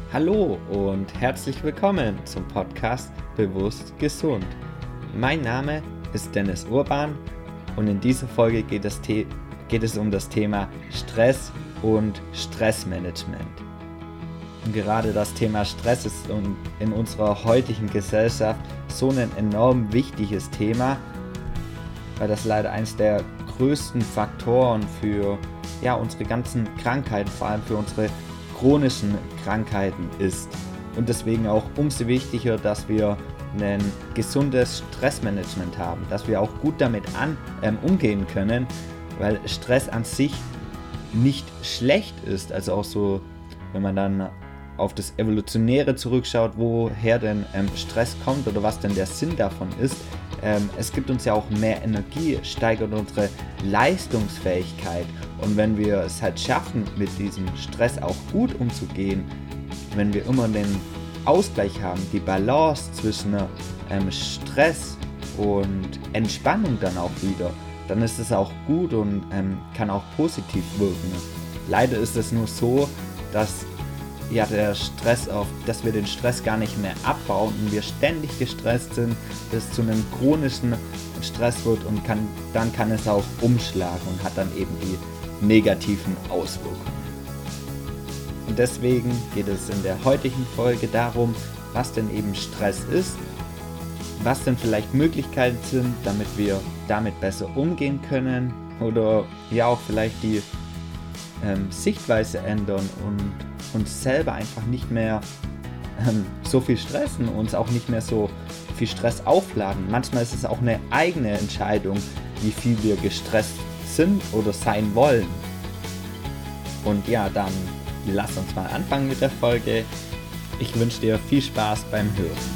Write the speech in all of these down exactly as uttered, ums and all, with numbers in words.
Hallo und herzlich willkommen zum Podcast Bewusst Gesund. Mein Name ist Dennis Urban und in dieser Folge geht es, te- geht es um das Thema Stress und Stressmanagement. Und gerade das Thema Stress ist in unserer heutigen Gesellschaft so ein enorm wichtiges Thema, weil das leider eines der größten Faktoren für ja, unsere ganzen Krankheiten, vor allem für unsere chronischen Krankheiten ist. Und deswegen auch umso wichtiger, dass wir ein gesundes Stressmanagement haben, dass wir auch gut damit an, ähm, umgehen können, weil Stress an sich nicht schlecht ist. Also auch so, wenn man dann auf das Evolutionäre zurückschaut, woher denn ähm, Stress kommt oder was denn der Sinn davon ist. Ähm, es gibt uns ja auch mehr Energie, steigert unsere Leistungsfähigkeit. Und wenn wir es halt schaffen, mit diesem Stress auch gut umzugehen, wenn wir immer den Ausgleich haben, die Balance zwischen ähm, Stress und Entspannung dann auch wieder, dann ist es auch gut und ähm, kann auch positiv wirken. Leider ist es nur so, dass ja, der Stress auf, dass wir den Stress gar nicht mehr abbauen und wir ständig gestresst sind, bis zu einem chronischen Stress wird und kann, dann kann es auch umschlagen und hat dann eben die negativen Auswirkungen. Und deswegen geht es in der heutigen Folge darum, was denn eben Stress ist, was denn vielleicht Möglichkeiten sind, damit wir damit besser umgehen können oder ja auch vielleicht die ähm, Sichtweise ändern und uns selber einfach nicht mehr ähm, so viel stressen, uns auch nicht mehr so viel Stress aufladen. Manchmal ist es auch eine eigene Entscheidung, wie viel wir gestresst sind oder sein wollen. Und ja, dann lass uns mal anfangen mit der Folge. Ich wünsche dir viel Spaß beim Hören.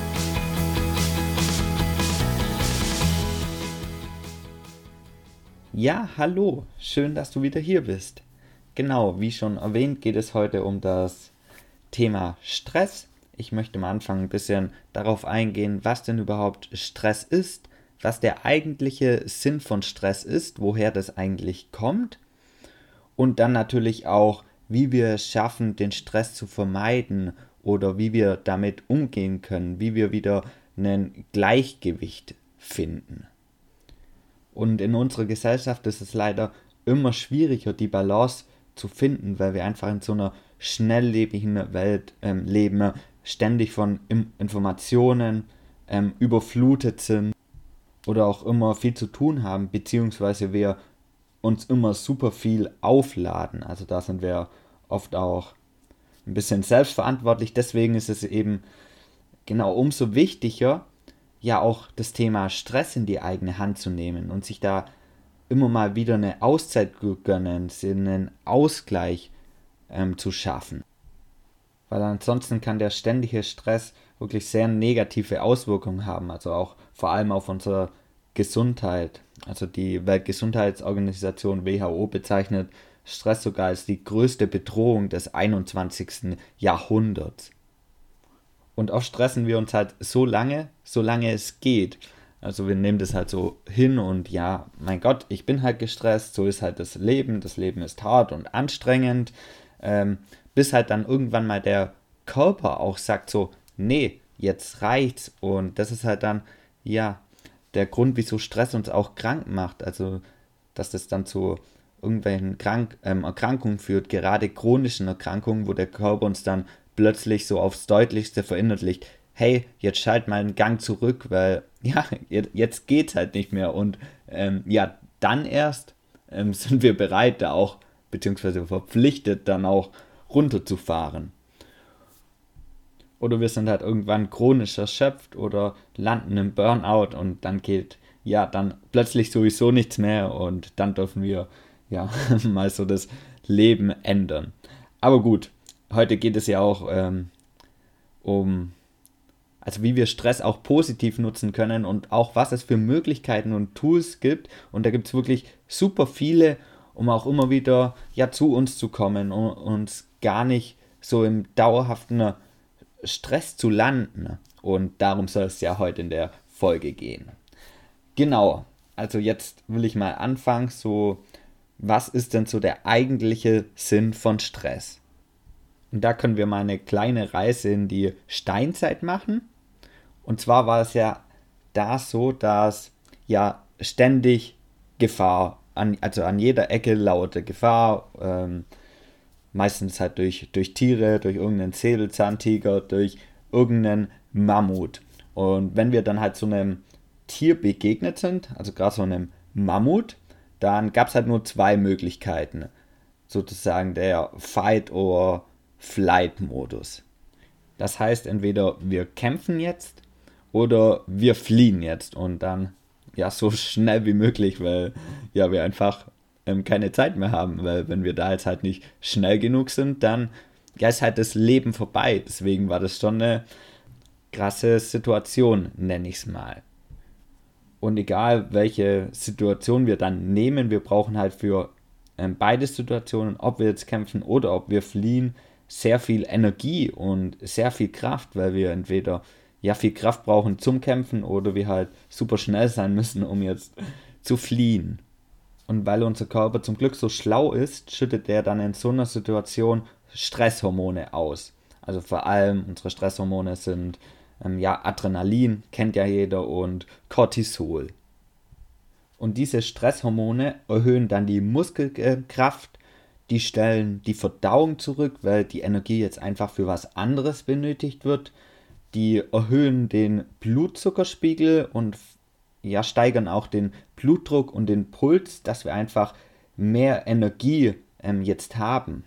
Ja, hallo, schön, dass du wieder hier bist. Genau, wie schon erwähnt, geht es heute um das Thema Stress. Ich möchte am Anfang ein bisschen darauf eingehen, was denn überhaupt Stress ist, was der eigentliche Sinn von Stress ist, woher das eigentlich kommt und dann natürlich auch, wie wir es schaffen, den Stress zu vermeiden oder wie wir damit umgehen können, wie wir wieder ein Gleichgewicht finden. Und in unserer Gesellschaft ist es leider immer schwieriger, die Balance zu finden, weil wir einfach in so einer schnelllebigen Welt ähm, leben, ständig von Im- Informationen ähm, überflutet sind oder auch immer viel zu tun haben, beziehungsweise wir uns immer super viel aufladen. Also da sind wir oft auch ein bisschen selbstverantwortlich. Deswegen ist es eben genau umso wichtiger, ja auch das Thema Stress in die eigene Hand zu nehmen und sich da immer mal wieder eine Auszeit gönnen, einen Ausgleich ähm, zu schaffen. Weil ansonsten kann der ständige Stress wirklich sehr negative Auswirkungen haben, also auch vor allem auf unsere Gesundheit. Also die Weltgesundheitsorganisation W H O bezeichnet Stress sogar als die größte Bedrohung des einundzwanzigsten Jahrhunderts. Und oft stressen wir uns halt so lange, solange es geht. Also wir nehmen das halt so hin und ja, mein Gott, ich bin halt gestresst, so ist halt das Leben, das Leben ist hart und anstrengend, ähm, bis halt dann irgendwann mal der Körper auch sagt so, nee, jetzt reicht's. Und das ist halt dann, ja, der Grund, wieso Stress uns auch krank macht, also dass das dann zu irgendwelchen Krank- ähm, Erkrankungen führt, gerade chronischen Erkrankungen, wo der Körper uns dann plötzlich so aufs Deutlichste verinnerlicht, hey, jetzt schalt mal einen Gang zurück, weil ja, jetzt geht's halt nicht mehr und ähm, ja, dann erst ähm, sind wir bereit, da auch, beziehungsweise verpflichtet, dann auch runterzufahren. Oder wir sind halt irgendwann chronisch erschöpft oder landen im Burnout und dann geht ja dann plötzlich sowieso nichts mehr und dann dürfen wir ja mal so das Leben ändern. Aber gut, heute geht es ja auch ähm, um, also wie wir Stress auch positiv nutzen können und auch was es für Möglichkeiten und Tools gibt. Und da gibt es wirklich super viele, um auch immer wieder ja zu uns zu kommen und uns gar nicht so im dauerhaften Stress zu landen. Und darum soll es ja heute in der Folge gehen. Genau, also jetzt will ich mal anfangen, so was ist denn so der eigentliche Sinn von Stress? Und da können wir mal eine kleine Reise in die Steinzeit machen. Und zwar war es ja da so, dass ja ständig Gefahr, an, also an jeder Ecke laute Gefahr, ähm, meistens halt durch, durch Tiere, durch irgendeinen Säbelzahntiger, durch irgendeinen Mammut. Und wenn wir dann halt so einem Tier begegnet sind, also gerade so einem Mammut, dann gab es halt nur zwei Möglichkeiten. Sozusagen der Fight- or Flight-Modus. Das heißt, entweder wir kämpfen jetzt oder wir fliehen jetzt und dann ja so schnell wie möglich, weil ja wir einfach ähm, keine Zeit mehr haben, weil wenn wir da jetzt halt nicht schnell genug sind, dann ja, ist halt das Leben vorbei. Deswegen war das schon eine krasse Situation, nenne ich es mal. Und egal welche Situation wir dann nehmen, wir brauchen halt für ähm, beide Situationen, ob wir jetzt kämpfen oder ob wir fliehen, sehr viel Energie und sehr viel Kraft, weil wir entweder ja viel Kraft brauchen zum Kämpfen oder wir halt super schnell sein müssen, um jetzt zu fliehen. Und weil unser Körper zum Glück so schlau ist, schüttet er dann in so einer Situation Stresshormone aus. Also vor allem unsere Stresshormone sind ähm, ja Adrenalin, kennt ja jeder, und Cortisol. Und diese Stresshormone erhöhen dann die Muskelkraft, die stellen die Verdauung zurück, weil die Energie jetzt einfach für was anderes benötigt wird. Die erhöhen den Blutzuckerspiegel und ja, steigern auch den Blutdruck und den Puls, dass wir einfach mehr Energie ähm, jetzt haben.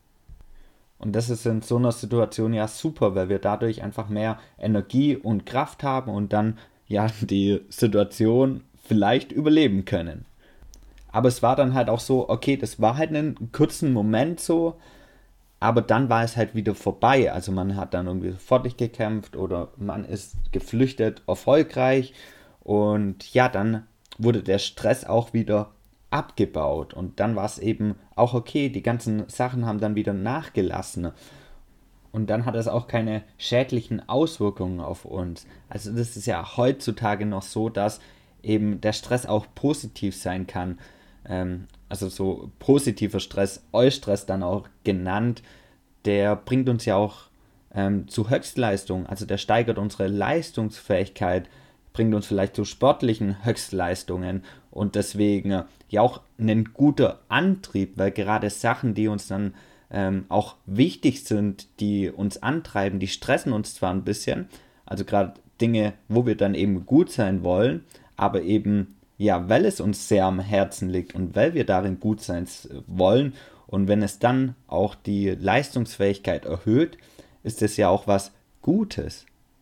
Und das ist in so einer Situation ja super, weil wir dadurch einfach mehr Energie und Kraft haben und dann ja die Situation vielleicht überleben können. Aber es war dann halt auch so, okay, das war halt einen kurzen Moment so, aber dann war es halt wieder vorbei. Also man hat dann irgendwie sofort gekämpft oder man ist geflüchtet, erfolgreich. Und ja, dann wurde der Stress auch wieder abgebaut. Und dann war es eben auch okay, die ganzen Sachen haben dann wieder nachgelassen. Und dann hat es auch keine schädlichen Auswirkungen auf uns. Also das ist ja heutzutage noch so, dass eben der Stress auch positiv sein kann. Ähm, also so positiver Stress, Eustress dann auch genannt, der bringt uns ja auch ähm, zu Höchstleistung. Also der steigert unsere Leistungsfähigkeit, bringt uns vielleicht zu sportlichen Höchstleistungen und deswegen äh, ja auch ein guter Antrieb, weil gerade Sachen, die uns dann ähm, auch wichtig sind, die uns antreiben, die stressen uns zwar ein bisschen, also gerade Dinge, wo wir dann eben gut sein wollen, aber eben, ja, weil es uns sehr am Herzen liegt und weil wir darin gut sein wollen und wenn es dann auch die Leistungsfähigkeit erhöht, ist es ja auch was Gutes.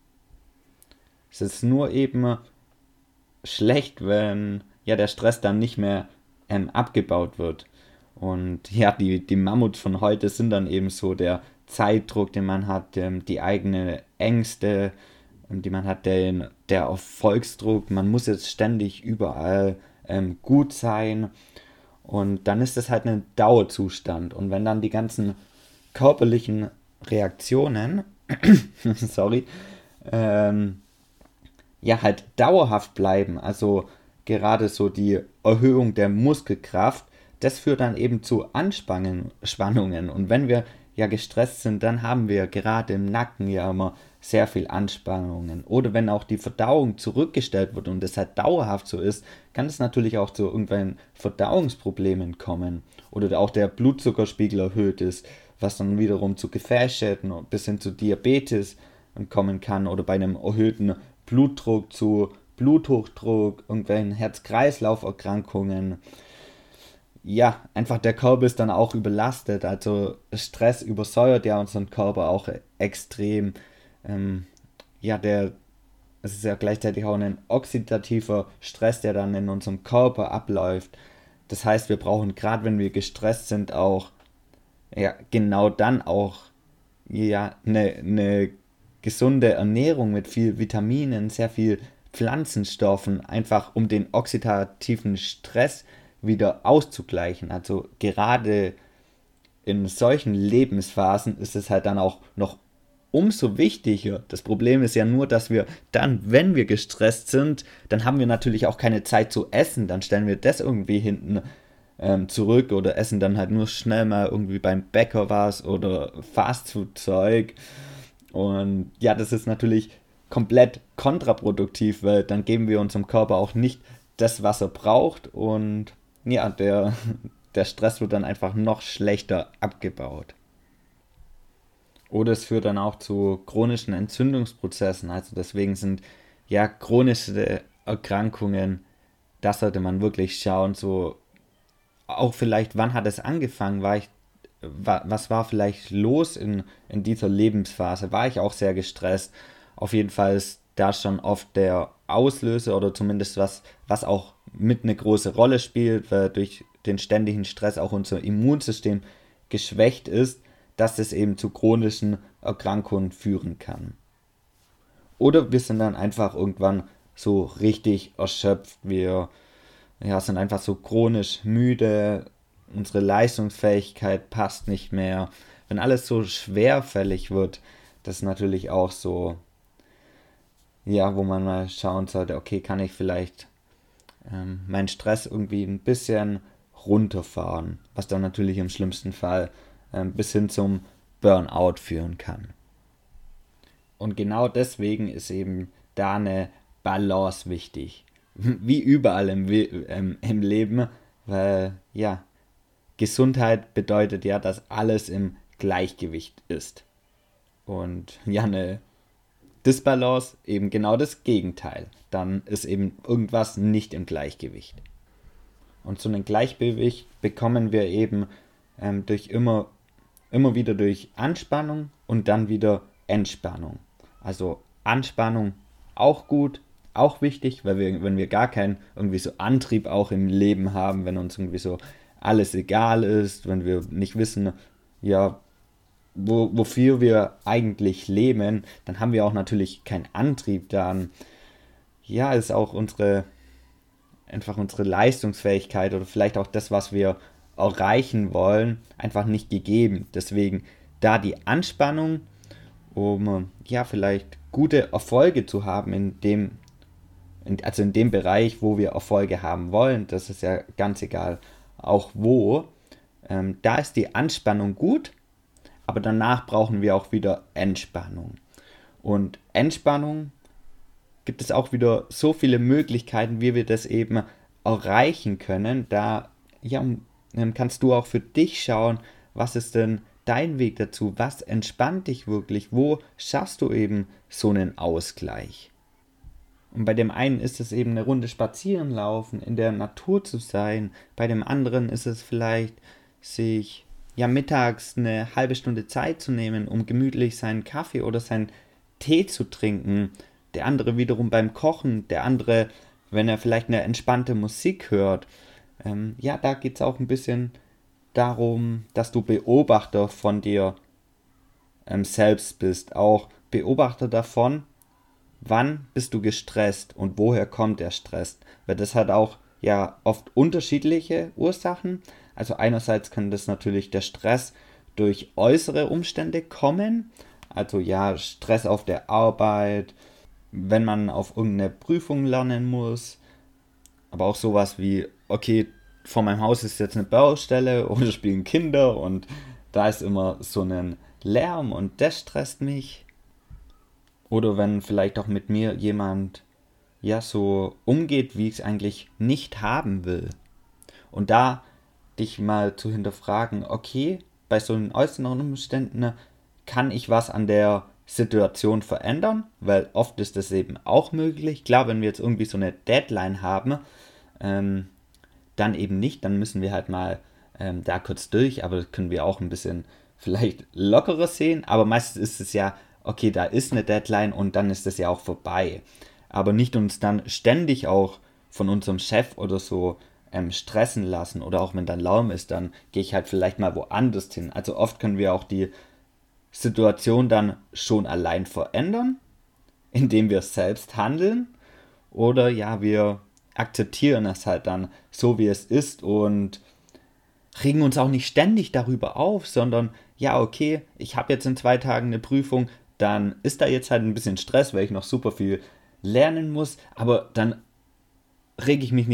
Es ist nur eben schlecht, wenn ja der Stress dann nicht mehr ähm, abgebaut wird. Und ja, die, die Mammuts von heute sind dann eben so der Zeitdruck, den man hat, ähm, die eigenen Ängste, ähm, die man hat, den, der Erfolgsdruck. Man muss jetzt ständig überall ähm, gut sein. Und dann ist das halt ein Dauerzustand. Und wenn dann die ganzen körperlichen Reaktionen, sorry, ähm, ja, halt dauerhaft bleiben, also gerade so die Erhöhung der Muskelkraft, das führt dann eben zu Anspannungen. Und wenn wir ja gestresst sind, dann haben wir gerade im Nacken ja immer sehr viel Anspannungen. Oder wenn auch die Verdauung zurückgestellt wird und das halt dauerhaft so ist, kann es natürlich auch zu irgendwelchen Verdauungsproblemen kommen. Oder auch der Blutzuckerspiegel erhöht ist, was dann wiederum zu Gefäßschäden bis hin zu Diabetes kommen kann. Oder bei einem erhöhten Blutdruck zu Bluthochdruck, irgendwelchen Herz-Kreislauf-Erkrankungen. Ja, einfach der Körper ist dann auch überlastet. Also Stress übersäuert ja unseren Körper auch extrem. Ähm, ja, der, es ist ja gleichzeitig auch ein oxidativer Stress, der dann in unserem Körper abläuft. Das heißt, wir brauchen gerade, wenn wir gestresst sind, auch ja, genau dann auch ja, eine, eine gesunde Ernährung mit viel Vitaminen, sehr viel Pflanzenstoffen, einfach um den oxidativen Stress wieder auszugleichen. Also gerade in solchen Lebensphasen ist es halt dann auch noch umso wichtiger. Das Problem ist ja nur, dass wir dann, wenn wir gestresst sind, dann haben wir natürlich auch keine Zeit zu essen. Dann stellen wir das irgendwie hinten ähm, zurück oder essen dann halt nur schnell mal irgendwie beim Bäcker was oder Fastfood-Zeug. Und ja, das ist natürlich komplett kontraproduktiv, weil dann geben wir unserem Körper auch nicht das, was er braucht und ja, der, der Stress wird dann einfach noch schlechter abgebaut. Oder es führt dann auch zu chronischen Entzündungsprozessen. Also deswegen sind ja chronische Erkrankungen, das sollte man wirklich schauen. So auch vielleicht, wann hat es angefangen? War ich, wa, was war vielleicht los in, in dieser Lebensphase? War ich auch sehr gestresst? Auf jeden Fall ist da schon oft der Auslöser oder zumindest was, was auch mit eine große Rolle spielt, weil durch den ständigen Stress auch unser Immunsystem geschwächt ist, dass es eben zu chronischen Erkrankungen führen kann. Oder wir sind dann einfach irgendwann so richtig erschöpft. Wir ja, sind einfach so chronisch müde. Unsere Leistungsfähigkeit passt nicht mehr. Wenn alles so schwerfällig wird, das ist natürlich auch so, ja, wo man mal schauen sollte, okay, kann ich vielleicht ähm, meinen Stress irgendwie ein bisschen runterfahren, was dann natürlich im schlimmsten Fall ähm, bis hin zum Burnout führen kann. Und genau deswegen ist eben da eine Balance wichtig. Wie überall im, ähm, im Leben, weil ja, Gesundheit bedeutet ja, dass alles im Gleichgewicht ist. Und ja, eine Disbalance eben genau das Gegenteil. Dann ist eben irgendwas nicht im Gleichgewicht. Und so ein Gleichgewicht bekommen wir eben ähm, durch immer, immer wieder durch Anspannung und dann wieder Entspannung. Also Anspannung auch gut, auch wichtig, weil wir, wenn wir gar keinen irgendwie so Antrieb auch im Leben haben, wenn uns irgendwie so alles egal ist, wenn wir nicht wissen, ja, wo, wofür wir eigentlich leben, dann haben wir auch natürlich keinen Antrieb, dann ja, ist auch unsere einfach unsere Leistungsfähigkeit oder vielleicht auch das, was wir erreichen wollen, einfach nicht gegeben. Deswegen da die Anspannung, um ja vielleicht gute Erfolge zu haben in dem, in, also in dem Bereich, wo wir Erfolge haben wollen, das ist ja ganz egal, auch wo, ähm, da ist die Anspannung gut, aber danach brauchen wir auch wieder Entspannung. Und Entspannung gibt es auch wieder so viele Möglichkeiten, wie wir das eben erreichen können. Da ja, kannst du auch für dich schauen, was ist denn dein Weg dazu? Was entspannt dich wirklich? Wo schaffst du eben so einen Ausgleich? Und bei dem einen ist es eben eine Runde spazieren laufen, in der Natur zu sein. Bei dem anderen ist es vielleicht, sich ja mittags eine halbe Stunde Zeit zu nehmen, um gemütlich seinen Kaffee oder seinen Tee zu trinken. Der andere wiederum beim Kochen, der andere, wenn er vielleicht eine entspannte Musik hört. Ähm, ja, da geht es auch ein bisschen darum, dass du Beobachter von dir ähm, selbst bist. Auch Beobachter davon, wann bist du gestresst und woher kommt der Stress. Weil das hat auch ja oft unterschiedliche Ursachen. Also einerseits kann das natürlich der Stress durch äußere Umstände kommen. Also ja, Stress auf der Arbeit, wenn man auf irgendeine Prüfung lernen muss, aber auch sowas wie, okay, vor meinem Haus ist jetzt eine Baustelle oder spielen Kinder und da ist immer so ein Lärm und das stresst mich. Oder wenn vielleicht auch mit mir jemand ja so umgeht, wie ich es eigentlich nicht haben will. Und da dich mal zu hinterfragen, okay, bei so einen äußeren Umständen kann ich was an der Situation verändern, weil oft ist das eben auch möglich. Klar, wenn wir jetzt irgendwie so eine Deadline haben, ähm, dann eben nicht, dann müssen wir halt mal ähm, da kurz durch, aber das können wir auch ein bisschen vielleicht lockerer sehen, aber meistens ist es ja, okay, da ist eine Deadline und dann ist es ja auch vorbei. Aber nicht uns dann ständig auch von unserem Chef oder so ähm, stressen lassen oder auch wenn dann Lärm ist, dann gehe ich halt vielleicht mal woanders hin. Also oft können wir auch die Situation dann schon allein verändern, indem wir selbst handeln oder ja, wir akzeptieren es halt dann so, wie es ist und regen uns auch nicht ständig darüber auf, sondern ja, okay, ich habe jetzt in zwei Tagen eine Prüfung, dann ist da jetzt halt ein bisschen Stress, weil ich noch super viel lernen muss, aber dann rege ich mich nicht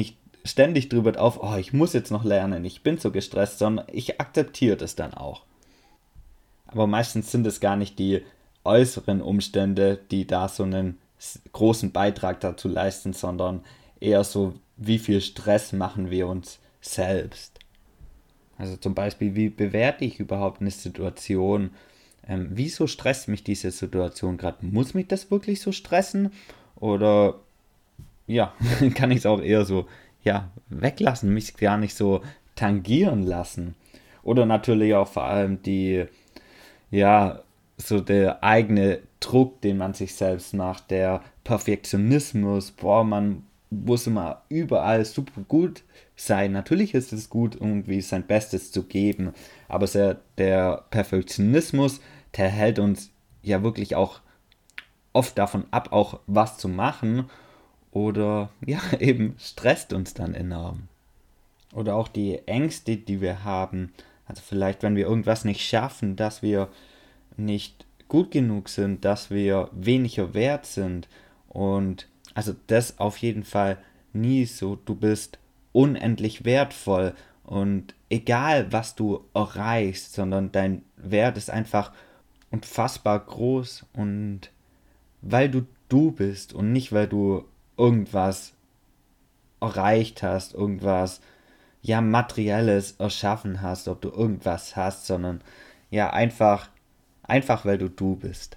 ständig drüber auf, oh, ich muss jetzt noch lernen, ich bin so gestresst, sondern ich akzeptiere das dann auch. Aber meistens sind es gar nicht die äußeren Umstände, die da so einen großen Beitrag dazu leisten, sondern eher so, wie viel Stress machen wir uns selbst. Also zum Beispiel, wie bewerte ich überhaupt eine Situation? Ähm, wieso stresst mich diese Situation gerade? Muss mich das wirklich so stressen? Oder ja, kann ich es auch eher so ja, weglassen, mich gar nicht so tangieren lassen? Oder natürlich auch vor allem die, ja, so der eigene Druck, den man sich selbst macht, der Perfektionismus, boah, man muss immer überall super gut sein. Natürlich ist es gut, irgendwie sein Bestes zu geben, aber der, der Perfektionismus, der hält uns ja wirklich auch oft davon ab, auch was zu machen oder ja, eben stresst uns dann enorm. Oder auch die Ängste, die wir haben. Also vielleicht, wenn wir irgendwas nicht schaffen, dass wir nicht gut genug sind, dass wir weniger wert sind. Und also das auf jeden Fall nie so. Du bist unendlich wertvoll und egal was du erreichst, sondern dein Wert ist einfach unfassbar groß und weil du du bist und nicht weil du irgendwas erreicht hast, irgendwas ja materielles erschaffen hast, ob du irgendwas hast, sondern ja einfach einfach weil du du bist.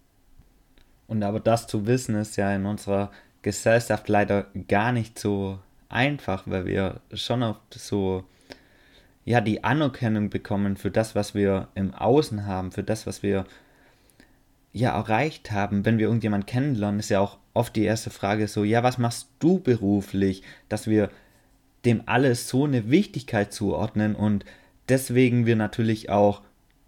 Und aber das zu wissen ist ja in unserer Gesellschaft leider gar nicht so einfach, weil wir schon oft so ja die Anerkennung bekommen für das, was wir im Außen haben, für das, was wir ja erreicht haben. Wenn wir irgendjemanden kennenlernen, ist ja auch oft die erste Frage so, ja, was machst du beruflich, dass wir dem alles so eine Wichtigkeit zuordnen und deswegen wir natürlich auch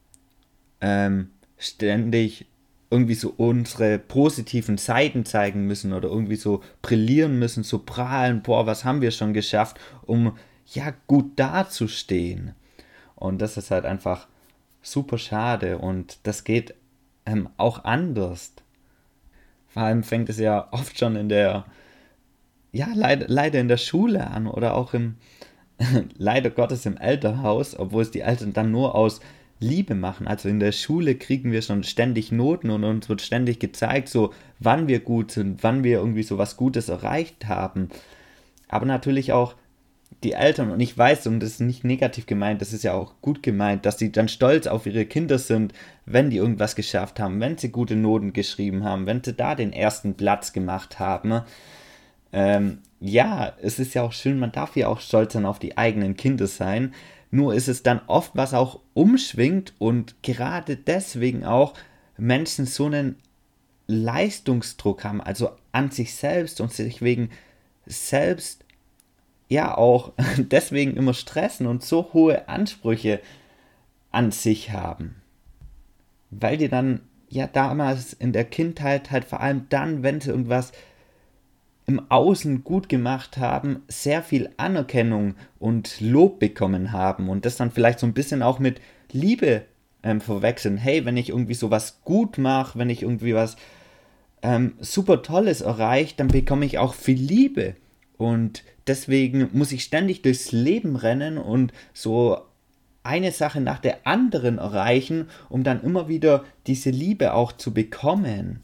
ähm, ständig irgendwie so unsere positiven Seiten zeigen müssen oder irgendwie so brillieren müssen, so prahlen, boah, was haben wir schon geschafft, um ja gut dazustehen. Und das ist halt einfach super schade und das geht ähm, auch anders. Vor allem fängt es ja oft schon in der, ja, leider, leider in der Schule an oder auch im, leider Gottes im Elternhaus, obwohl es die Eltern dann nur aus Liebe machen. Also in der Schule kriegen wir schon ständig Noten und uns wird ständig gezeigt, so wann wir gut sind, wann wir irgendwie so was Gutes erreicht haben. Aber natürlich auch die Eltern, und ich weiß, und das ist nicht negativ gemeint, das ist ja auch gut gemeint, dass sie dann stolz auf ihre Kinder sind, wenn die irgendwas geschafft haben, wenn sie gute Noten geschrieben haben, wenn sie da den ersten Platz gemacht haben. Ähm, ja, es ist ja auch schön, man darf ja auch stolz dann auf die eigenen Kinder sein. Nur ist es dann oft, was auch umschwingt und gerade deswegen auch Menschen so einen Leistungsdruck haben, also an sich selbst und sich wegen selbst ja auch deswegen immer stressen und so hohe Ansprüche an sich haben. Weil die dann ja damals in der Kindheit halt vor allem dann, wenn sie irgendwas im Außen gut gemacht haben, sehr viel Anerkennung und Lob bekommen haben und das dann vielleicht so ein bisschen auch mit Liebe ähm, verwechseln. Hey, wenn ich irgendwie sowas gut mache, wenn ich irgendwie was ähm, super Tolles erreiche, dann bekomme ich auch viel Liebe. Und deswegen muss ich ständig durchs Leben rennen und so eine Sache nach der anderen erreichen, um dann immer wieder diese Liebe auch zu bekommen.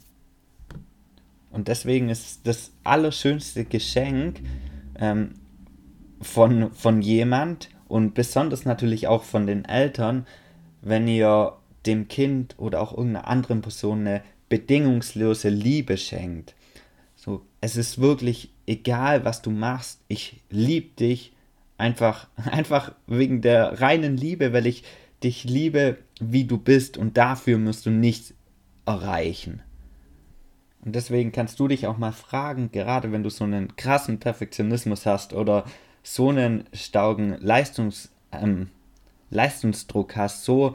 Und deswegen ist das allerschönste Geschenk ähm, von, von jemand und besonders natürlich auch von den Eltern, wenn ihr dem Kind oder auch irgendeiner anderen Person eine bedingungslose Liebe schenkt. So, es ist wirklich egal, was du machst. Ich liebe dich einfach, einfach wegen der reinen Liebe, weil ich dich liebe, wie du bist und dafür musst du nichts erreichen. Und deswegen kannst du dich auch mal fragen, gerade wenn du so einen krassen Perfektionismus hast oder so einen starken Leistungs, ähm, Leistungsdruck hast, so,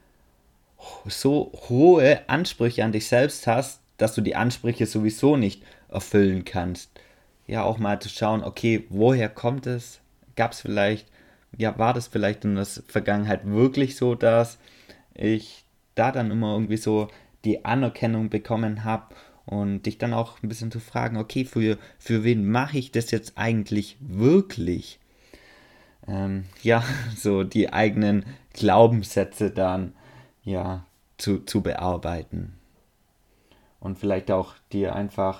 so hohe Ansprüche an dich selbst hast, dass du die Ansprüche sowieso nicht erfüllen kannst. Ja, auch mal zu schauen, okay, woher kommt es? Gab es vielleicht, ja, war das vielleicht in der Vergangenheit wirklich so, dass ich da dann immer irgendwie so die Anerkennung bekommen habe und dich dann auch ein bisschen zu fragen, okay, für, für wen mache ich das jetzt eigentlich wirklich? Ähm, ja, so die eigenen Glaubenssätze dann, ja, zu, zu bearbeiten. Und vielleicht auch dir einfach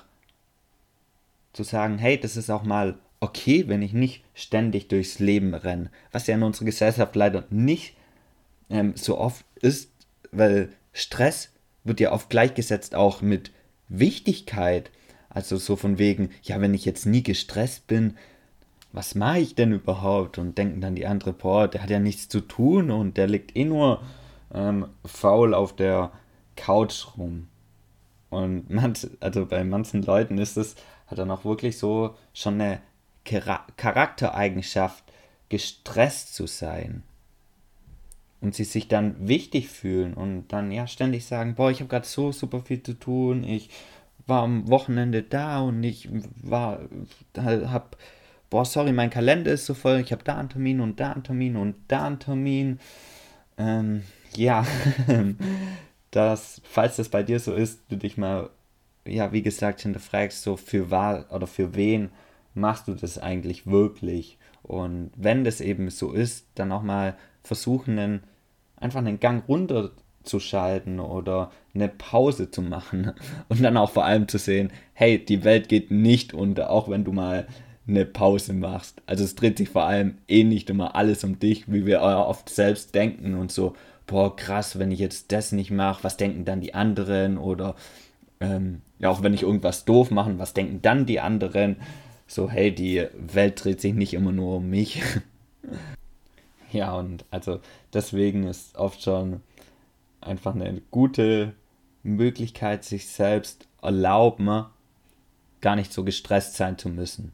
zu sagen, hey, das ist auch mal okay, wenn ich nicht ständig durchs Leben renne. Was ja in unserer Gesellschaft leider nicht ähm, so oft ist, weil Stress wird ja oft gleichgesetzt auch mit Wichtigkeit. Also so von wegen, ja, wenn ich jetzt nie gestresst bin, was mache ich denn überhaupt? Und denken dann die anderen, boah, der hat ja nichts zu tun und der liegt eh nur ähm, faul auf der Couch rum. Und manch, also bei manchen Leuten ist es, hat dann auch wirklich so schon eine Chara- Charaktereigenschaft, gestresst zu sein. Und sie sich dann wichtig fühlen und dann ja ständig sagen, boah, ich habe gerade so super viel zu tun, ich war am Wochenende da und ich war, hab, boah, sorry, mein Kalender ist so voll, ich habe da einen Termin und da einen Termin und da einen Termin. Ähm, ja, dass, falls das bei dir so ist, du dich mal, ja, wie gesagt, hinterfragst, so für wahr oder für wen machst du das eigentlich wirklich? Und wenn das eben so ist, dann auch mal versuchen, einen, einfach einen Gang runterzuschalten oder eine Pause zu machen und dann auch vor allem zu sehen, hey, die Welt geht nicht unter, auch wenn du mal eine Pause machst. Also es dreht sich vor allem eh nicht immer alles um dich, wie wir oft selbst denken und so, boah, krass, wenn ich jetzt das nicht mache, was denken dann die anderen? Oder ähm, ja, auch wenn ich irgendwas doof mache, was denken dann die anderen? So, hey, die Welt dreht sich nicht immer nur um mich. Ja, und also deswegen ist oft schon einfach eine gute Möglichkeit, sich selbst erlauben, gar nicht so gestresst sein zu müssen.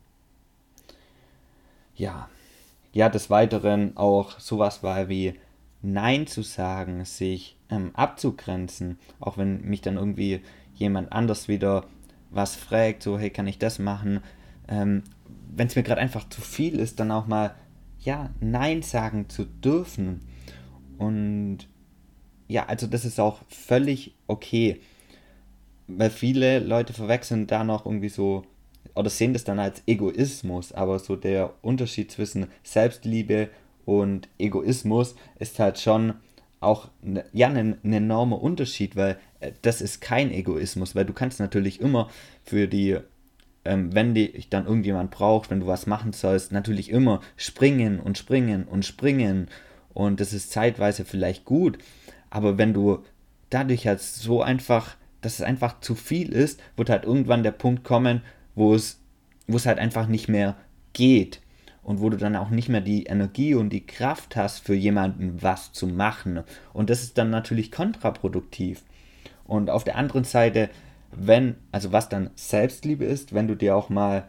Ja, ja, des Weiteren auch sowas war wie Nein zu sagen, sich ähm, abzugrenzen, auch wenn mich dann irgendwie jemand anders wieder was fragt, so hey, kann ich das machen? Ähm, wenn es mir gerade einfach zu viel ist, dann auch mal ja Nein sagen zu dürfen. Und ja, also das ist auch völlig okay, weil viele Leute verwechseln da noch irgendwie so oder sehen das dann als Egoismus, aber so der Unterschied zwischen Selbstliebe und Egoismus ist halt schon auch ne, ja ein ne, enormer Unterschied, weil äh, das ist kein Egoismus, weil du kannst natürlich immer für die ähm, wenn dich dann irgendjemand braucht, wenn du was machen sollst, natürlich immer springen und springen und springen und das ist zeitweise vielleicht gut, aber wenn du dadurch halt so einfach, dass es einfach zu viel ist, wird halt irgendwann der Punkt kommen, wo es, wo es halt einfach nicht mehr geht und wo du dann auch nicht mehr die Energie und die Kraft hast, für jemanden was zu machen. Und das ist dann natürlich kontraproduktiv. Und auf der anderen Seite, wenn, also was dann Selbstliebe ist, wenn du dir auch mal,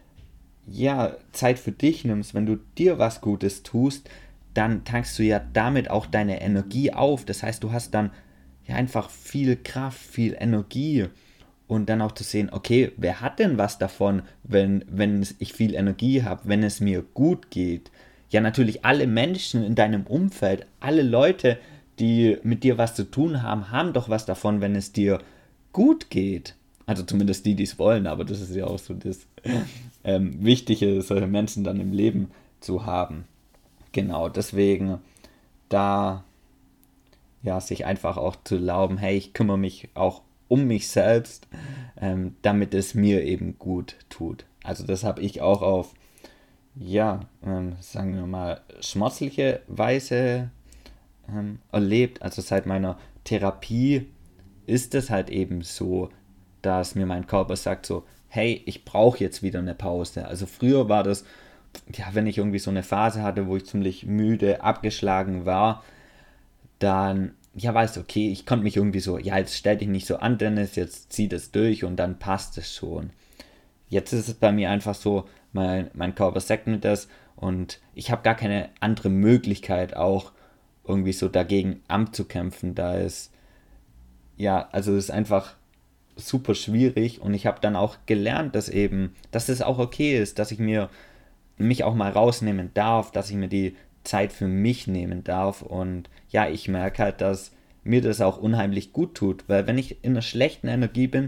ja, Zeit für dich nimmst, wenn du dir was Gutes tust, dann tankst du ja damit auch deine Energie auf. Das heißt, du hast dann ja einfach viel Kraft, viel Energie. Und dann auch zu sehen, okay, wer hat denn was davon, wenn, wenn ich viel Energie habe, wenn es mir gut geht? Ja, natürlich alle Menschen in deinem Umfeld, alle Leute, die mit dir was zu tun haben, haben doch was davon, wenn es dir gut geht. Also zumindest die, die es wollen, aber das ist ja auch so das ähm, Wichtige, solche Menschen dann im Leben zu haben. Genau, deswegen da ja, sich einfach auch zu erlauben, hey, ich kümmere mich auch um mich selbst, ähm, damit es mir eben gut tut. Also das habe ich auch auf, ja, ähm, sagen wir mal, schmerzliche Weise ähm, erlebt. Also seit meiner Therapie ist es halt eben so, dass mir mein Körper sagt so, hey, ich brauche jetzt wieder eine Pause. Also früher war das, ja, wenn ich irgendwie so eine Phase hatte, wo ich ziemlich müde, abgeschlagen war, dann, ja, weißt du, okay, ich konnte mich irgendwie so, ja, jetzt stell dich nicht so an, Dennis, jetzt zieh das durch und dann passt es schon. Jetzt ist es bei mir einfach so, mein, mein Körper sagt mir das und ich habe gar keine andere Möglichkeit auch irgendwie so dagegen anzukämpfen, da es, ja, also es ist einfach super schwierig und ich habe dann auch gelernt, dass eben, dass es auch okay ist, dass ich mir mich auch mal rausnehmen darf, dass ich mir die Zeit für mich nehmen darf. Und ja, ich merke halt, dass mir das auch unheimlich gut tut, weil wenn ich in einer schlechten Energie bin,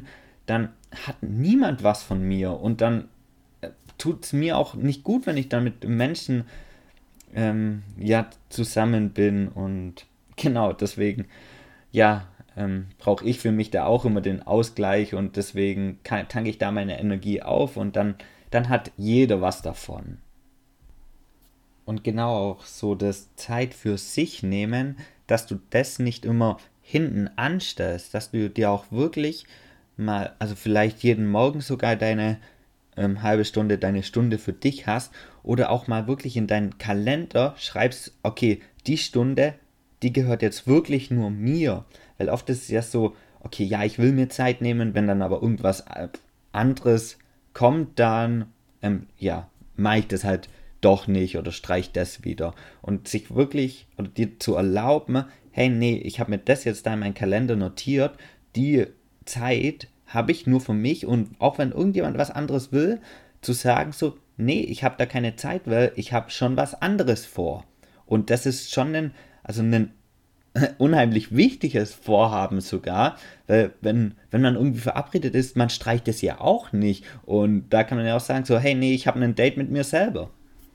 dann hat niemand was von mir und dann äh, tut es mir auch nicht gut, wenn ich dann mit Menschen ähm, ja, zusammen bin und genau deswegen, ja, ähm, brauche ich für mich da auch immer den Ausgleich und deswegen kann, tanke ich da meine Energie auf und dann, dann hat jeder was davon. Und genau auch so das Zeit für sich nehmen, dass du das nicht immer hinten anstellst, dass du dir auch wirklich mal, also vielleicht jeden Morgen sogar deine ähm, halbe Stunde, deine Stunde für dich hast oder auch mal wirklich in deinen Kalender schreibst, okay, die Stunde, die gehört jetzt wirklich nur mir. Weil oft ist es ja so, okay, ja, ich will mir Zeit nehmen, wenn dann aber irgendwas äh, anderes kommt, dann, ähm, ja, mache ich das halt doch nicht oder streich das wieder. Und sich wirklich oder dir zu erlauben, hey, nee, ich habe mir das jetzt da in meinen Kalender notiert, die Zeit habe ich nur für mich und auch wenn irgendjemand was anderes will, zu sagen so, nee, ich habe da keine Zeit, weil ich habe schon was anderes vor. Und das ist schon ein, also ein unheimlich wichtiges Vorhaben sogar, weil wenn, wenn man irgendwie verabredet ist, man streicht es ja auch nicht. Und da kann man ja auch sagen so, hey, nee, ich habe ein Date mit mir selber.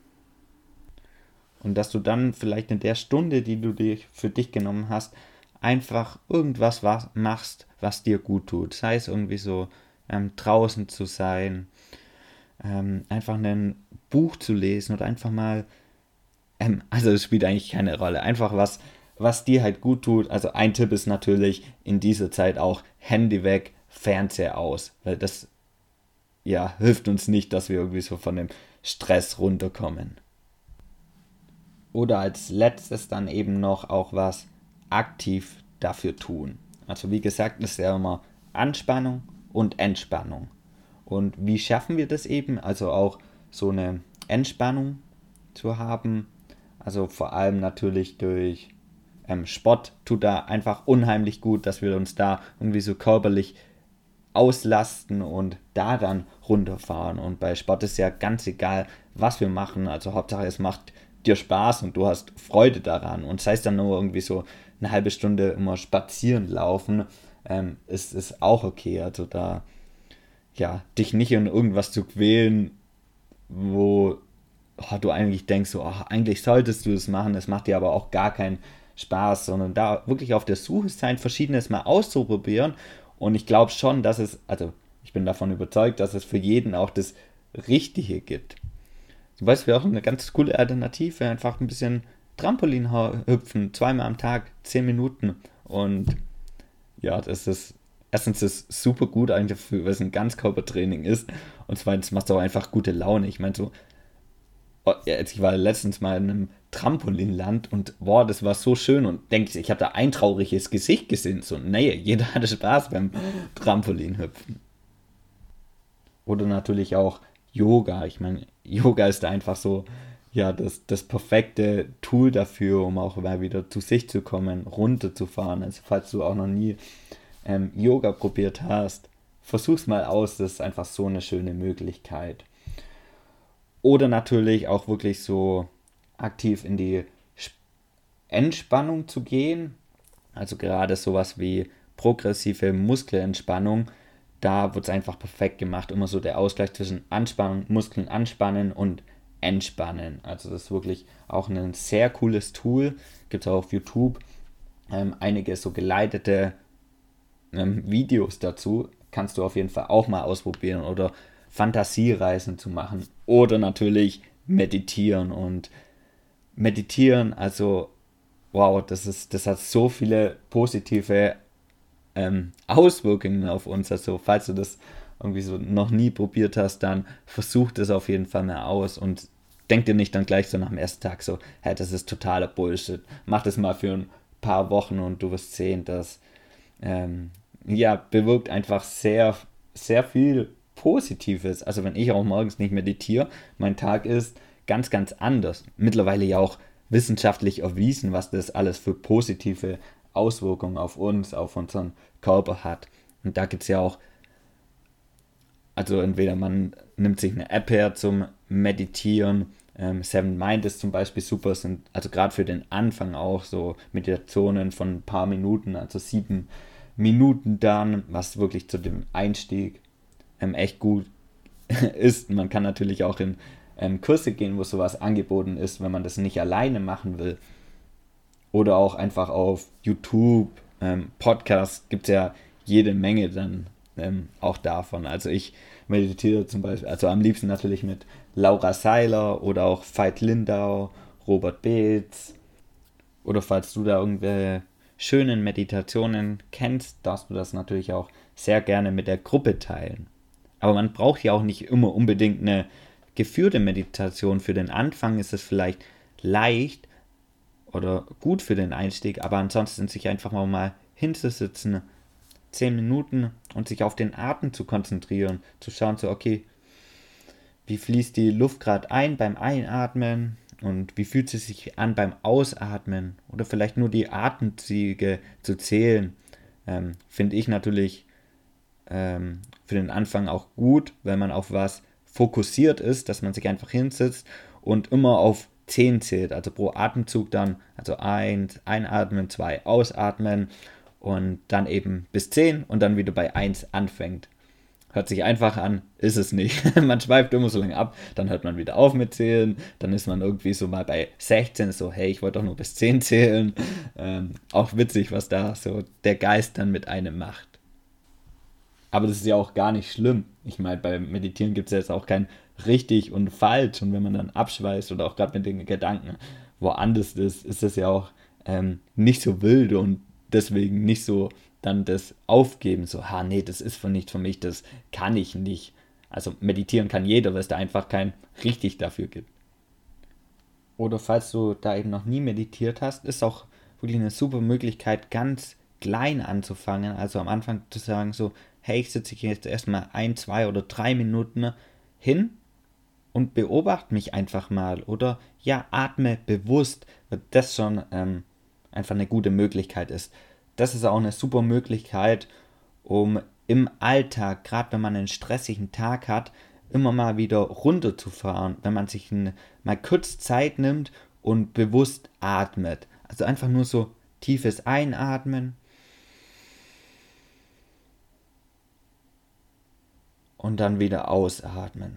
Und dass du dann vielleicht in der Stunde, die du dir für dich genommen hast, einfach irgendwas was machst, was dir gut tut. Sei es irgendwie so ähm, draußen zu sein, ähm, einfach ein Buch zu lesen oder einfach mal, ähm, also es spielt eigentlich keine Rolle, einfach was, was dir halt gut tut. Also ein Tipp ist natürlich in dieser Zeit auch Handy weg, Fernseher aus, weil das ja hilft uns nicht, dass wir irgendwie so von dem Stress runterkommen. Oder als letztes dann eben noch auch was aktiv dafür tun. Also wie gesagt, ist ja immer Anspannung und Entspannung. Und wie schaffen wir das eben? Also auch so eine Entspannung zu haben. Also vor allem natürlich durch ähm, Sport tut da einfach unheimlich gut, dass wir uns da irgendwie so körperlich auslasten und da dann runterfahren. Und bei Sport ist ja ganz egal, was wir machen. Also Hauptsache es macht dir Spaß und du hast Freude daran. Und sei es dann nur irgendwie so eine halbe Stunde immer spazieren laufen, ähm, ist, ist auch okay. Also da, ja, dich nicht in irgendwas zu quälen, wo oh, du eigentlich denkst, so, oh, eigentlich solltest du es machen, es macht dir aber auch gar keinen Spaß, sondern da wirklich auf der Suche sein, Verschiedenes mal auszuprobieren. Und ich glaube schon, dass es, also ich bin davon überzeugt, dass es für jeden auch das Richtige gibt. Zum Beispiel auch eine ganz coole Alternative, einfach ein bisschen Trampolin hüpfen, zweimal am Tag, zehn Minuten. Und ja, das ist, erstens ist es super gut eigentlich, für, weil es ein Ganzkörpertraining ist. Und zweitens macht es auch einfach gute Laune. Ich meine, so, oh, ja, jetzt, ich war letztens mal in einem Trampolinland und boah, das war so schön und denke ich, ich habe da ein trauriges Gesicht gesehen. So, nee, jeder hatte Spaß beim Trampolinhüpfen. Oder natürlich auch Yoga. Ich meine, Yoga ist da einfach so, ja, das, das perfekte Tool dafür, um auch mal wieder zu sich zu kommen, runterzufahren. Also falls du auch noch nie ähm, Yoga probiert hast, versuch's mal aus, das ist einfach so eine schöne Möglichkeit. Oder natürlich auch wirklich so aktiv in die Entspannung zu gehen. Also gerade sowas wie progressive Muskelentspannung. Da wird es einfach perfekt gemacht. Immer so der Ausgleich zwischen Anspannung, Muskeln anspannen und entspannen. Also das ist wirklich auch ein sehr cooles Tool. Gibt es auch auf YouTube ähm, einige so geleitete ähm, Videos dazu. Kannst du auf jeden Fall auch mal ausprobieren oder Fantasiereisen zu machen. Oder natürlich meditieren. Und meditieren, also wow, das ist, das hat so viele positive ähm, Auswirkungen auf uns. Also falls du das irgendwie so noch nie probiert hast, dann versuch das auf jeden Fall mal aus und denk dir nicht dann gleich so nach dem ersten Tag so, hey, das ist totaler Bullshit. Mach das mal für ein paar Wochen und du wirst sehen, dass ähm, ja, bewirkt einfach sehr, sehr viel Positives. Also wenn ich auch morgens nicht meditiere, mein Tag ist ganz, ganz anders. Mittlerweile ja auch wissenschaftlich erwiesen, was das alles für positive Auswirkungen auf uns, auf unseren Körper hat. Und da gibt es ja auch, also entweder man nimmt sich eine App her zum Meditieren, ähm, Seven Mind ist zum Beispiel super, sind also gerade für den Anfang auch so Meditationen von ein paar Minuten, also sieben Minuten dann, was wirklich zu dem Einstieg ähm, echt gut ist. Man kann natürlich auch in ähm, Kurse gehen, wo sowas angeboten ist, wenn man das nicht alleine machen will. Oder auch einfach auf YouTube, ähm, Podcasts gibt es ja jede Menge dann ähm, auch davon. Also ich meditiere zum Beispiel, also am liebsten natürlich mit Laura Seiler oder auch Veit Lindau, Robert Beetz. Oder falls du da irgendwelche schönen Meditationen kennst, darfst du das natürlich auch sehr gerne mit der Gruppe teilen. Aber man braucht ja auch nicht immer unbedingt eine geführte Meditation. Für den Anfang ist es vielleicht leicht oder gut für den Einstieg, aber ansonsten sich einfach mal hinzusitzen, zehn Minuten und sich auf den Atem zu konzentrieren, zu schauen, so okay, wie fließt die Luft gerade ein beim Einatmen und wie fühlt sie sich an beim Ausatmen oder vielleicht nur die Atemzüge zu zählen, ähm, finde ich natürlich ähm, für den Anfang auch gut, wenn man auf was fokussiert ist, dass man sich einfach hinsetzt und immer auf zehn zählt, also pro Atemzug dann, also eins einatmen, zwei ausatmen und dann eben bis zehn und dann wieder bei eins anfängt. Hört sich einfach an, ist es nicht. Man schweift immer so lange ab, dann hört man wieder auf mit zählen, dann ist man irgendwie so mal bei sechzehn, so hey, ich wollte doch nur bis zehn zählen. Ähm, auch witzig, was da so der Geist dann mit einem macht. Aber das ist ja auch gar nicht schlimm. Ich meine, beim Meditieren gibt es ja jetzt auch kein richtig und falsch. Und wenn man dann abschweißt oder auch gerade mit den Gedanken woanders ist, ist das ja auch ähm, nicht so wild und deswegen nicht so dann das Aufgeben, so, ha, nee, das ist von nicht für mich, das kann ich nicht. Also meditieren kann jeder, weil es da einfach kein richtig dafür gibt. Oder falls du da eben noch nie meditiert hast, ist auch wirklich eine super Möglichkeit, ganz klein anzufangen. Also am Anfang zu sagen so, hey, ich sitze hier jetzt erstmal ein, zwei oder drei Minuten hin und beobachte mich einfach mal. Oder ja, atme bewusst, weil das schon ähm, einfach eine gute Möglichkeit ist. Das ist auch eine super Möglichkeit, um im Alltag, gerade wenn man einen stressigen Tag hat, immer mal wieder runterzufahren, wenn man sich ein, mal kurz Zeit nimmt und bewusst atmet. Also einfach nur so tiefes Einatmen und dann wieder ausatmen.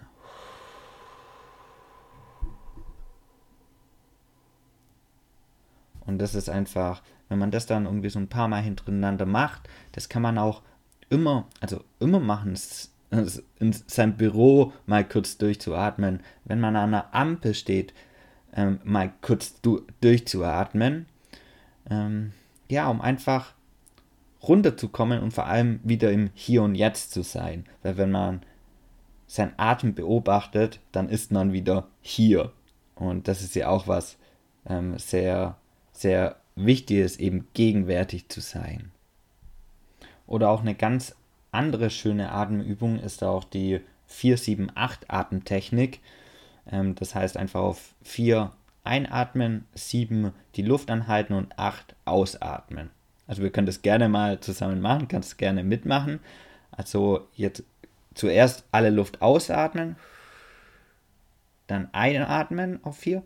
Und das ist einfach, wenn man das dann irgendwie so ein paar Mal hintereinander macht, das kann man auch immer, also immer machen, in seinem Büro mal kurz durchzuatmen. Wenn man an einer Ampel steht, ähm, mal kurz du, durchzuatmen. Ähm, ja, um einfach runterzukommen und vor allem wieder im Hier und Jetzt zu sein. Weil wenn man seinen Atem beobachtet, dann ist man wieder hier. Und das ist ja auch was ähm, sehr, sehr Wichtiges, eben gegenwärtig zu sein. Oder auch eine ganz andere schöne Atemübung ist auch die vier sieben acht Atemtechnik. Ähm, das heißt einfach auf vier einatmen, sieben die Luft anhalten und acht ausatmen. Also wir können das gerne mal zusammen machen, kannst es gerne mitmachen. Also jetzt zuerst alle Luft ausatmen, dann einatmen auf vier,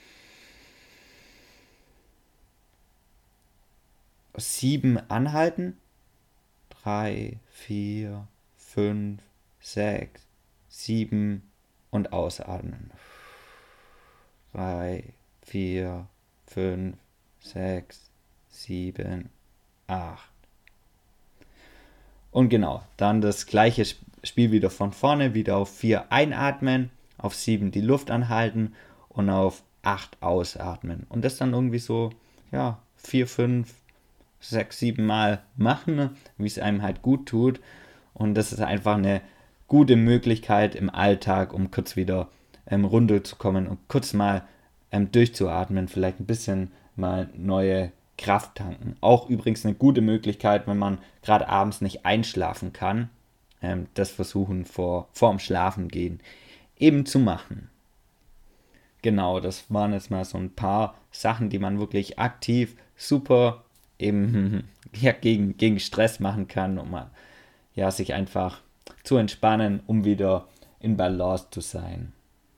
sieben anhalten, drei, vier, fünf, sechs, sieben und ausatmen. drei, vier, fünf, sechs, sieben, acht. Und genau, dann das gleiche Spiel wieder von vorne, wieder auf vier einatmen, auf sieben die Luft anhalten und auf acht ausatmen. Und das dann irgendwie so, ja, vier, fünf, sechs, sieben Mal machen, wie es einem halt gut tut. Und das ist einfach eine gute Möglichkeit im Alltag, um kurz wieder ähm, runterzukommen und kurz mal ähm, durchzuatmen, vielleicht ein bisschen mal neue Kraft tanken. Auch übrigens eine gute Möglichkeit, wenn man gerade abends nicht einschlafen kann, ähm, das versuchen vor vorm Schlafengehen eben zu machen. Genau, das waren jetzt mal so ein paar Sachen, die man wirklich aktiv super eben ja, gegen, gegen Stress machen kann, um mal, ja, sich einfach zu entspannen, um wieder in Balance zu sein.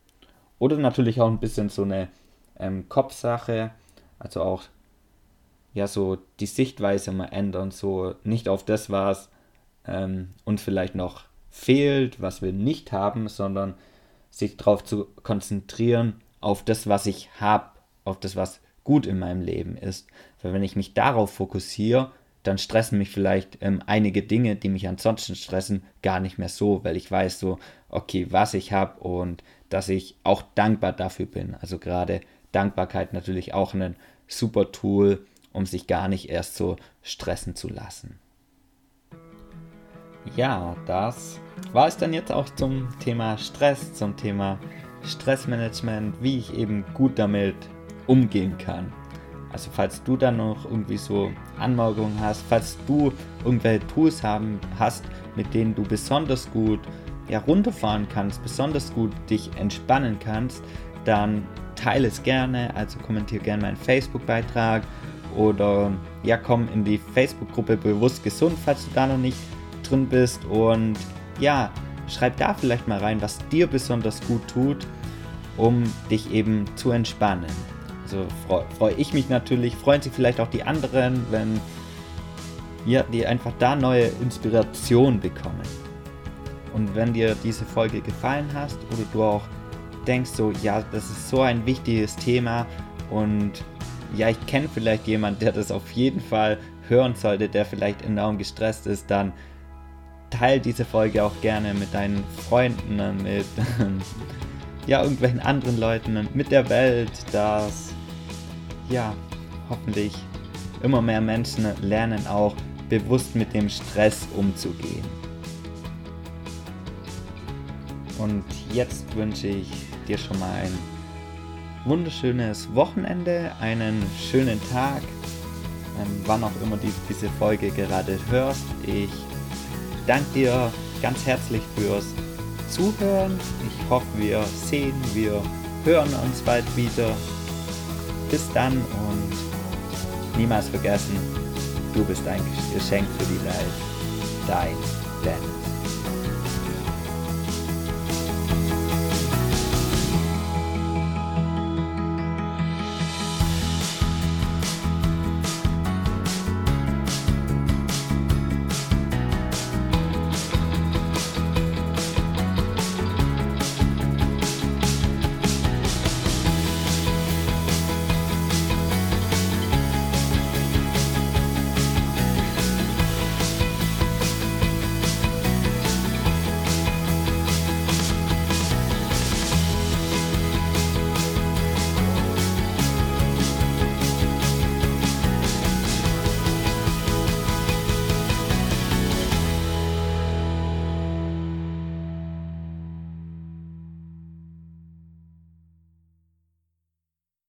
Oder natürlich auch ein bisschen so eine ähm, Kopfsache, also auch ja, so die Sichtweise mal ändern, so nicht auf das, was ähm, uns vielleicht noch fehlt, was wir nicht haben, sondern sich darauf zu konzentrieren, auf das, was ich habe, auf das, was gut in meinem Leben ist. Weil wenn ich mich darauf fokussiere, dann stressen mich vielleicht ähm, einige Dinge, die mich ansonsten stressen, gar nicht mehr so, weil ich weiß so, okay, was ich habe und dass ich auch dankbar dafür bin. Also gerade Dankbarkeit natürlich auch ein super Tool, um sich gar nicht erst so stressen zu lassen. Ja, das war es dann jetzt auch zum Thema Stress, zum Thema Stressmanagement, wie ich eben gut damit umgehen kann. Also falls du dann noch irgendwie so Anmerkungen hast, falls du irgendwelche Tools haben, hast, mit denen du besonders gut ja, runterfahren kannst, besonders gut dich entspannen kannst, dann teile es gerne, also kommentiere gerne meinen Facebook-Beitrag oder ja, komm in die Facebook-Gruppe Bewusst Gesund, falls du da noch nicht drin bist, und ja, schreib da vielleicht mal rein, was dir besonders gut tut, um dich eben zu entspannen. Also freue freu ich mich natürlich, freuen sich vielleicht auch die anderen, wenn ja, die einfach da neue Inspiration bekommen. Und wenn dir diese Folge gefallen hast oder du auch denkst so, ja, das ist so ein wichtiges Thema und ja, ich kenne vielleicht jemanden, der das auf jeden Fall hören sollte, der vielleicht enorm gestresst ist, dann teile diese Folge auch gerne mit deinen Freunden, mit ja, irgendwelchen anderen Leuten, mit der Welt, dass ja, hoffentlich immer mehr Menschen lernen auch bewusst mit dem Stress umzugehen. Und jetzt wünsche ich dir schon mal ein wunderschönes Wochenende, einen schönen Tag, ähm, wann auch immer du diese Folge gerade hörst. Ich danke dir ganz herzlich fürs Zuhören. Ich hoffe, wir sehen, wir hören uns bald wieder. Bis dann und niemals vergessen, du bist ein Geschenk für die Welt. Dein Dennis.